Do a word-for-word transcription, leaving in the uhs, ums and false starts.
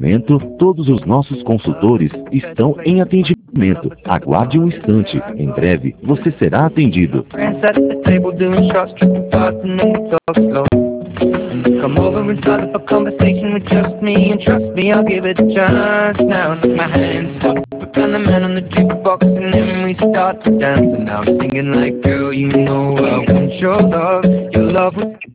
momento, todos os nossos consultores estão em atendimento. Aguarde um instante. Em breve, você será atendido. Come over and start up a conversation with just me, and trust me, I'll give it a chance. Now look, my hands up, and the man on the jukebox, and then we start to dance. And now I'm singing like, girl, you know I want your love, your love.